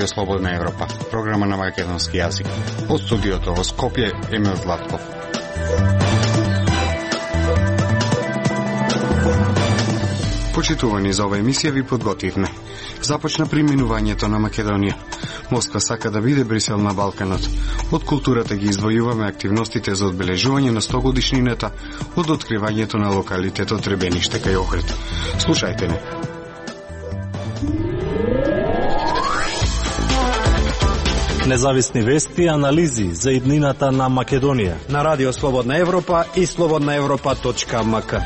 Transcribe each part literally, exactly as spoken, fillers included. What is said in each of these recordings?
Слободна Европа, програма на македонски јазик. Од студиото во Скопје, Емил Златков. Почитувани, за ова емисија ви подготвивме. Започна преминувањето на Македонија. Москва сака да биде Брисел на Балканот. Од културата ги издвојуваме активностите за одбележување на сто годишнината од откривањето на локалитетот Ребениште кај Охрид. Слушајте не. Независни вести и анализи за иднината на Македонија на Радио Слободна Европа и слободна европа точка ем ка.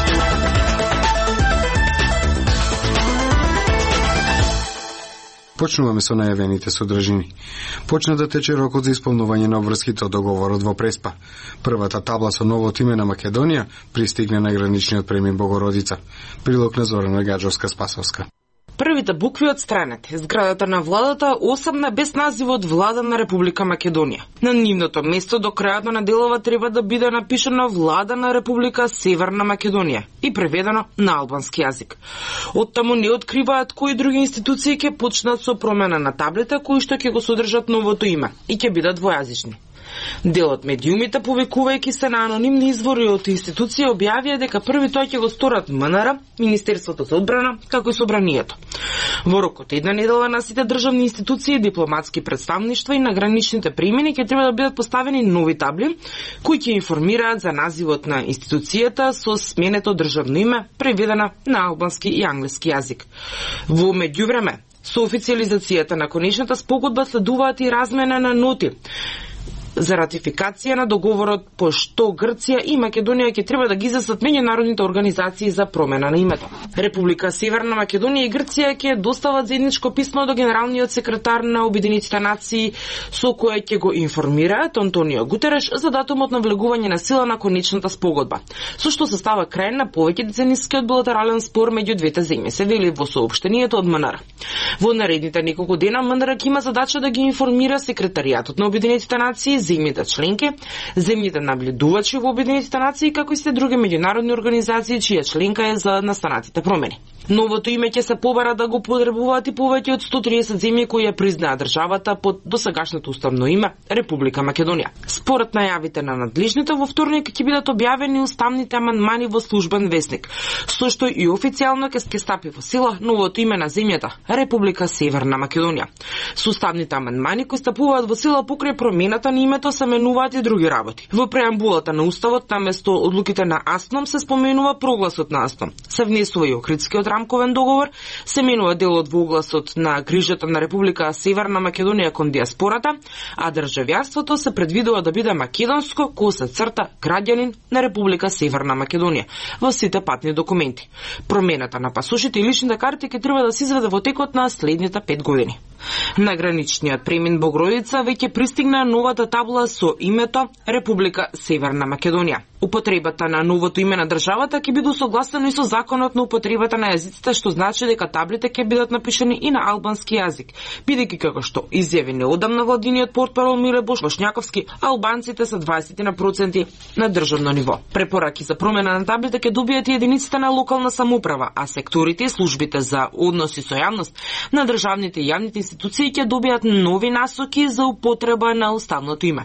Почнуваме со најавените содржини. Почна да тече рокот за исполнување на обврските од договорот во Преспа. Првата табла со новото име на Македонија пристигне на граничниот премин Богородица. Прилог на Зорана Гаджовска-Спасовска. Првите букви отстранети. Зградата на владата осамна без називот Влада на Република Македонија. На нивното место до крајот на неделова треба да биде напишано Влада на Република Северна Македонија и преведено на албански јазик. Оттаму не откриваат кои други институции ќе почнат со промена на таблите кои што ќе го содржат новото име и ќе бидат двојазични. Дел од медиумите, повикувајќи се на анонимни извори од институции, објавија дека први тој ќе го сторат М Н Р, Министерството за одбрана, како и Собранието. Во рокот една недела на сите државни институции, дипломатски представништва и на граничните премини ќе треба да бидат поставени нови табли кои ќе информираат за називот на институцијата со сменето државно име, преведена на албански и англиски јазик. Во меѓувреме, со официализацијата на конечната спогодба следуваат и размена на ноти за ратификација на договорот, по што Грција и Македонија ќе треба да ги излесат меѓународните организации за промена на името. Република Северна Македонија и Грција ќе достават заедничко писмо до генералниот секретар на Обединетите нации со кое ќе го информираат Антонио Гутереш за датумот на влегување на сила на конечната спогодба, со што се става крај на повеќе деценискиот билатерален спор меѓу двете земји, се вели во соопштението од М Н Р. Во наредните неколку дена М Н Р ќе има задача да ги информира секретаријатот на Обединетите нации, земјите членки, земјите наблюдувачи во Обединетите нации, како и се други меѓународни организации чија членка е за настанатите промени. Новото име ќе се побара да го потребуваат и повеќе од сто триесет земји кои ја признаа државата под досегашното уставно име Република Македонија. Според најавите на надлежните, во вторник ќе бидат објавени уставните амандмани во службен весник, со што и официјално ќе стапи во сила новото име на земјата Република Северна Македонија. Со уставните амандмани кои стапуваат во сила покрај промената на името се менуваат и други работи. Во преамбулата на уставот наместо одлуките на АСНОМ се споменува прогласот на АСНОМ. Се внесува и Охридскиот рамковен договор, се менува делот во огласот на грижата на Република Северна Македонија кон диаспората, а државјарството се предвидува да биде македонско, кога се црта граѓанин на Република Северна Македонија во сите патни документи. Промената на пасошите и личните карти ќе треба да се изведе во текот на следните пет години. На граничниот премин Богородица веќе пристигна новата табла со името Република Северна Македонија. Употребата на новото име на државата ќе биде усогласено и со законот на употребата на јазиците, што значи дека таблите ќе бидат напишани и на албански јазик, бидејќи како што изјави неодамна владиниот портпарол Миле Бошњаковски, албанците се дваесет проценти на државно ниво. Препораки за промена на таблите ќе добијат и единиците на локална самоуправа, а секторите и службите за односи со јавност на државните и јавните институции ќе добијат нови насоки за употреба на уставното име.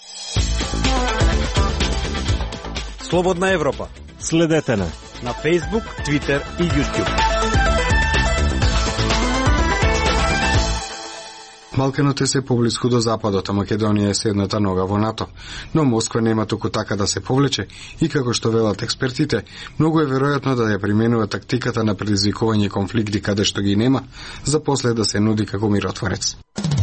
Слободна Европа. Следете на на Facebook, Twitter и YouTube. Балканот е се поблиску до западот, а Македонија е седната нога во НАТО. Но Москва нема туку така да се повлече и како што велат експертите, многу е веројатно да ја применува тактиката на предизвикување конфликти каде што ги нема, за после да се нуди како миротворец.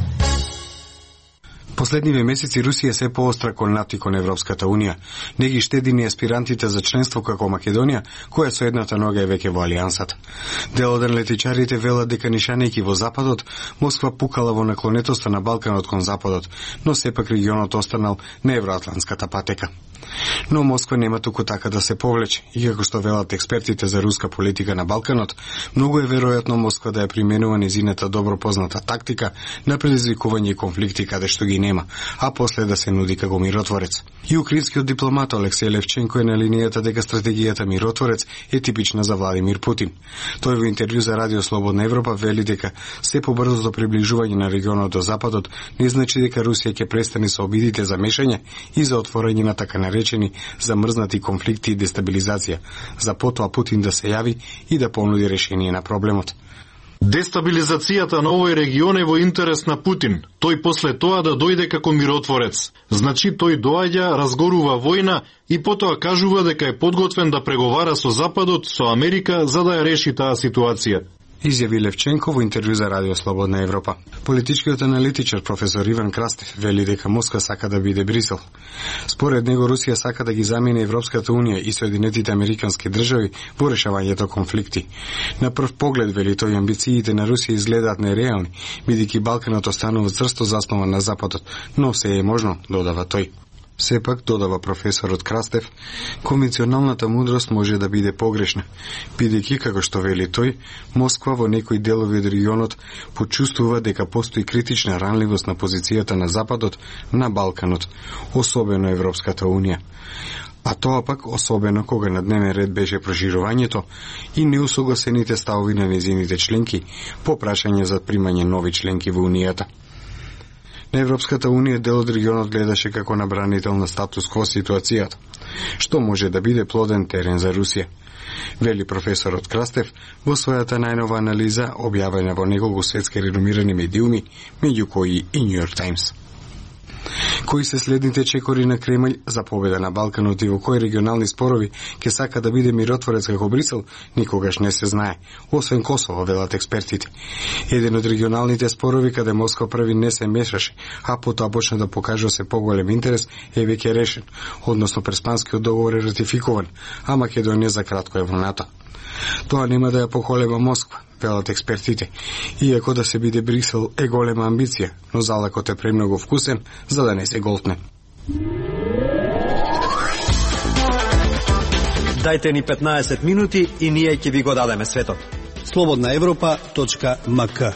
Последниве месеци Русија се поостра кон НАТО и кон Европската Унија. Не ги штеди ни аспирантите за членство како Македонија, која со едната нога е веќе во алијансата. Дел од аналитичарите велат дека нишанејќи во западот, Москва пукала во наклонетоста на Балканот кон западот, но сепак регионот останал на евроатлантската патека. Но Москва нема туку така да се повлече, и како што велат експертите за руска политика на Балканот, многу е веројатно Москва да ја применува незината добро позната тактика на предизвикување конфликти каде што ги нема, а после да се нуди како миротворец. И украинскиот дипломат Алексеј Левченко е на линијата дека стратегијата миротворец е типична за Владимир Путин. Тој во интервју за Радио Слободна Европа вели дека се побрзото приближување на регионот до Западот не значи дека Русија ќе престане со обидите за мешање и за отворање на така наречени замрзнати конфликти и дестабилизација, за потоа Путин да се јави и да понуди решение на проблемот. Дестабилизацијата на овој регион е во интерес на Путин. Тој после тоа да дојде како миротворец. Значи тој доаѓа, разгорува војна и потоа кажува дека е подготвен да преговара со Западот, со Америка, за да ја реши таа ситуација. Изјави Левченко во интервју за Радио Слободна Европа. Политичкиот аналитичар професор Иван Крастев вели дека Москва сака да биде Брисел. Според него Русија сака да ги замени Европската унија и Соединетите американски држави во решавањето конфликти. На прв поглед, вели тој, амбициите на Русија изгледаат нереални, бидејќи Балканот останува црсто заснован на Западот, но се е можно, додава тој. Сепак, додава професорот Крастев, конвенционалната мудрост може да биде погрешна, бидејќи, како што вели тој, Москва во некои делови од регионот почувствува дека постои критична ранливост на позицијата на Западот на Балканот, особено Европската унија. А тоа пак особено кога на дневен ред беше проширувањето и неусогласените ставови на незините членки по прашање за примање нови членки во Унијата. На Европската унија дел од регионот гледаше како на бранител на статус-кво ситуацијата, што може да биде плоден терен за Русија, вели професорот Крастев во својата најнова анализа објавена во неколку светски реномирани медиуми, меѓу кои и Нью Йорк Таймс. Кои се следните чекори на Кремљ за победа на Балканот и во кои регионални спорови ќе сака да биде миротворец како Брисел, никогаш не се знае, освен Косово, велат експертите. Еден од регионалните спорови каде Москва први не се мешаше, а потоа почна да покажува се поголем интерес, е веќе решен, односно Преспанскиот договор е ратификуван, а Македонија за кратко е во НАТО. Тоа нема да ја поколеба Москва, велат експертите, иако да се биде Брисел е голема амбиција, но залакот е премногу вкусен за да не се голтне. Дајте ни петнаесет минути и ние ќе ви го дадеме светот. слободна европа точка ем ка.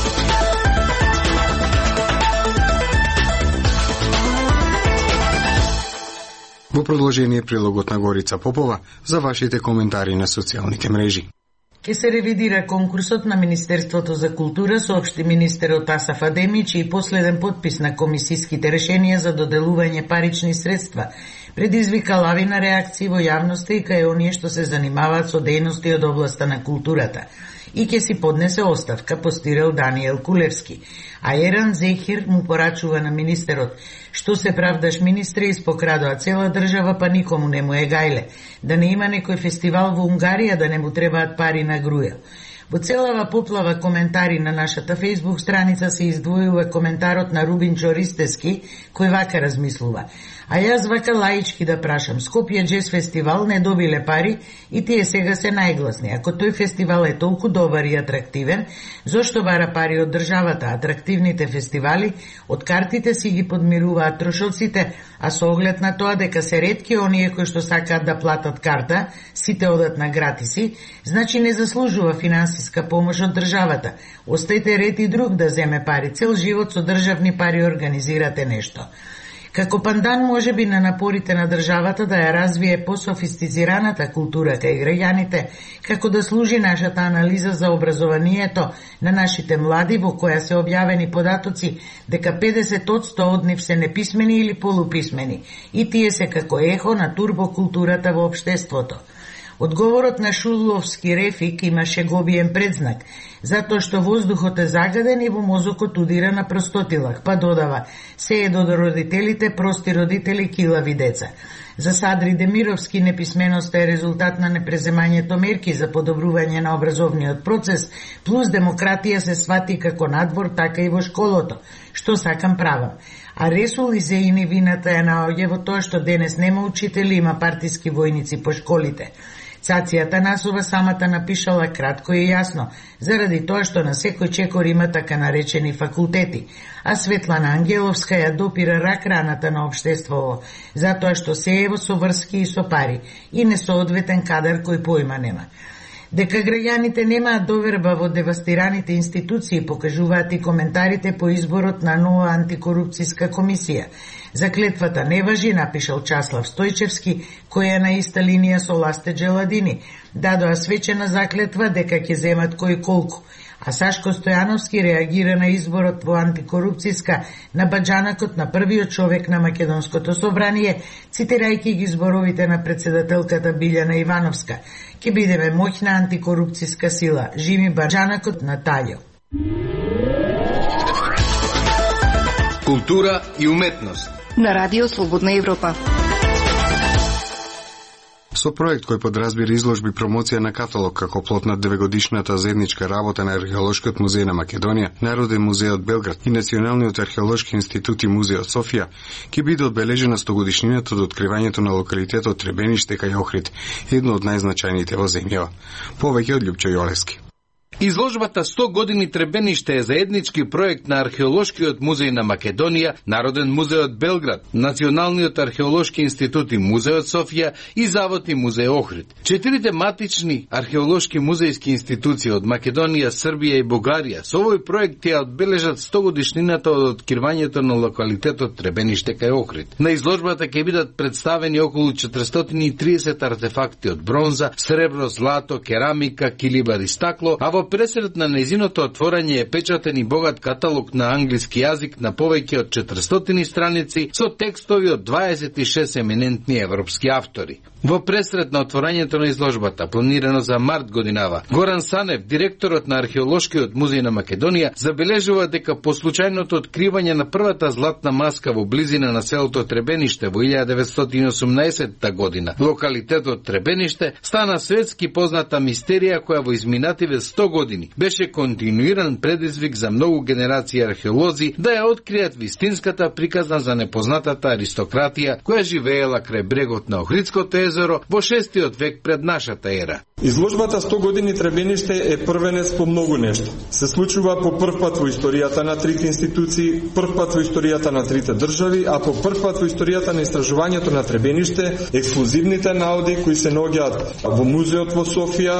Во продолжение прилогот на Горица Попова за вашите коментари на социјалните мрежи. Ке се ревидира конкурсот на Министерството за култура, соопшти министерот Асаф Адемич, и последен подпис на комисиските решенија за доделување парични средства предизвика лавина реакции во јавноста и кај оние што се занимаваат со дејности од областа на културата. И ке си поднесе оставка, постирал Даниел Кулевски. А Еран Зехир му порачува на министерот: што се правдаш, министре, испокрадоа цела држава, па никому не му е гајле. Да не има некој фестивал во Унгарија, да не му требаат пари на Грујел. Во целава поплава коментари на нашата фејсбук страница се издвојува коментарот на Рубин Чористески, кој вака размислува: а јас вака лаички да прашам, Скопје Джез фестивал не добиле пари и тие сега се најгласни. Ако тој фестивал е толку добар и атрактивен, зошто бара пари од државата? Атрактивните фестивали од картите си ги подмируваат трошоците, а со оглед на тоа дека се ретки оние кои што сакаат да платат карта, сите одат на гратиси, значи не заслужува финансиска помош од државата. Остајте ред и друг да земе пари. Цел живот со државни пари организирате нешто. Како пандан може би на напорите на државата да ја развие пософистицираната култура кај граѓаните, како да служи нашата анализа за образованието на нашите млади, во која се објавени податоци дека педесет одсто од нив се неписмени или полуписмени, и тие се како ехо на турбокултурата во општеството. Одговорот на Шуловски Рефик има шеговиен предзнак, затоа што воздухот е загаден и во мозокот удира на простотилак, па додава: се е до родителите, прости родители, килави деца. За Садри Демировски неписменоста е резултат на непреземањето мерки за подобрување на образовниот процес, плюс демократија се свати како надвор, така и во школото. Што сакам правам. А Ресул Изеини вината ја наоѓа во тоа што денес нема учители, има партиски војници по школите. Цација Атанасова самата напишала кратко и јасно, заради тоа што на секој чекор има така наречени факултети, а Светлана Ангеловска ја допира рак раната на општеството, затоа што се е во со врски и со пари, и несоодветен кадар кој поима нема. Дека граѓаните немаат доверба во девастираните институции покажуваат и коментарите по изборот на нова антикорупцијска комисија. Заклетвата не важи, напишал Часлав Стојчевски, кој е на иста линија со Ласте Джеладини. Дадоа свечена заклетва дека ќе земат кој колку. А Сашко Стојановски реагира на изборот во антикорупцијска на баџанакот на првиот човек на Македонското собрание, цитирајќи ги зборовите на председателката Билјана Ивановска. Ке бидеме моќна антикорупцијска сила. Живи баџанакот на Таљо. Култура и уметност на Радио Слободна Европа. Со проект кој подразбира изложби промоција на каталог како плод на девегодишната заедничка работа на Археолошкиот музеј на Македонија, Народен музејот Белград и Националниот археолошки институт и музејот Софија, ќе биде одбележена стогодишнината од откривањето на локалитетот Требениште кај Охрид, едно од најзначајните во земјава. Повеќе од Љупчо Јолевски. Изложбата сто години Требениште е заеднички проект на Археолошкиот музеј на Македонија, Народен музејот Белград, Националниот археолошки институт и музејот Софија и Завод и музеј Охрид. Четирите матични археолошки музејски институции од Македонија, Србија и Бугарија со овој проект ја одбележат сто годишнината од откривањето на локалитетот Требениште кај Охрид. На изложбата ќе бидат представени околу четиристотини и триесет артефакти од бронза, сребро, злато, керамика, килибар и стакло, а во пресред на нејзиното отворање е печатен и богат каталог на англиски јазик на повеќе од четиристотини страници со текстови од дваесет и шест еминентни европски автори. Во пресред на отворањето на изложбата, планирано за март годинава, Горан Санев, директорот на Археолошкиот музеј на Македонија, забележува дека по случајното откривање на првата златна маска во близина на селото Требениште во илјада деветстотини и осумнаесетта година, локалитетот Требениште стана светски позната мистерија која во изминативе сто години беше континуиран предизвик за многу генерации археолози да ја откријат вистинската приказна за непознатата аристократија која живеела крај брегот на Охридското езеро во шестиот век пред нашата ера. Изложбата сто години Требениште е првенец по многу нешто. Се случува по прв пат во историјата на трите институции, прв пат во историјата на трите држави, а по прв пат во историјата на истражувањето на Требениште, ексклузивните наоди кои се наоѓаат во музеот во Софија,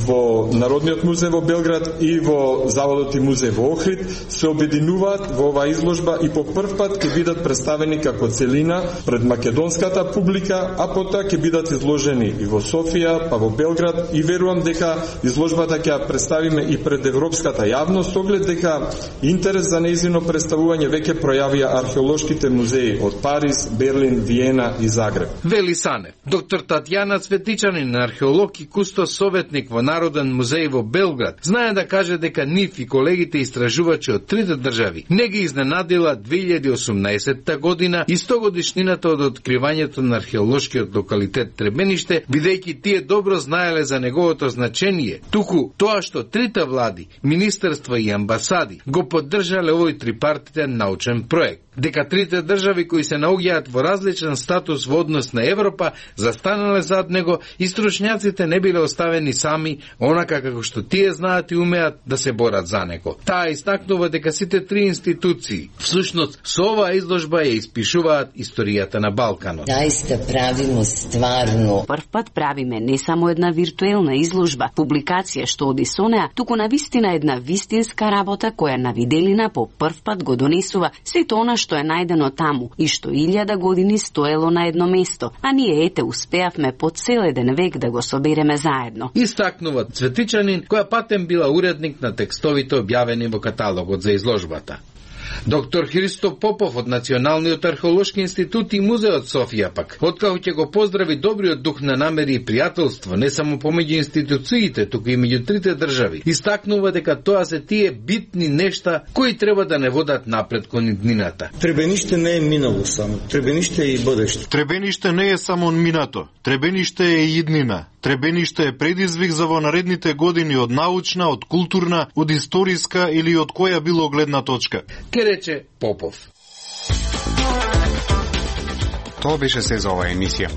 во Народниот музеј во Белград и во Заводот и музеј во Охрид се обединуваат во оваа изложба и по прв пат ќе бидат представени како целина пред македонската публика, а потоа ќе бидат изложени и во Софија, па во Белград, и верувам дека изложбата ќе ја представиме и пред европската јавност, оглед дека интерес за нејзино представување веќе пројавија археолошките музеи од Париз, Берлин, Виена и Загреб. Вели Санев. Доктор Татјана Цветичанин, археолог и кустос советник во Народен музеј во Белград, знае да каже дека нив и колегите истражувачи од трите држави не ги изненадила две илјади и осумнаесетта година и сто годишнината од откривањето на археолошкиот локалитет Требениште, бидејќи тие добро знаеле за неговото значение, туку тоа што трите влади, министерства и амбасади го поддржале овој трипартитен научен проект. Дека трите држави кои се наоѓаат во различен статус во однос на Европа застанале зад него и стручњаците не биле оставени сами, онака како што тие знаат и умеат да се борат за него. Таа истакнува дека сите три институции всушност со оваа изложба ја испишуваат историјата на Балканот. Заиста правимо стварно. Прв пат правиме не само една виртуелна изложба, публикација што оди со неа, туку на вистина една вистинска работа која на виделина по прв пат го донесува сето она што е најдено таму и што илјада години стоело на едно место, а ние ете успеавме по цел еден век да го собереме заедно. Истакнува Цветичанин, која патем била уредник на текстовите објавени во каталогот за изложбата. Доктор Христо Попов од Националниот археолошки институт и музеот Софија пак, откако ќе го поздрави добриот дух на намери и пријателство не само помеѓу институциите, туку и меѓу трите држави, истакнува дека тоа се тие битни нешта кои треба да не водат напред кон иднината. Требениште не е минало само, Требениште е и будеште. Требениште не е само минато, Требениште е и иднина. Требениште е предизвик за во наредните години од научна, од културна, од историска или од која било гледна точка. Ке рече Попов. Тоа беше се за оваа емисија.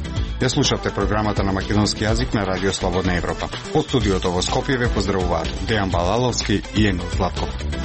Ја слушавте програмата на македонски јазик на Радио Слободна Европа. Од студиото во Скопје ве поздравуваат Дејан Балаловски и Емил Златков.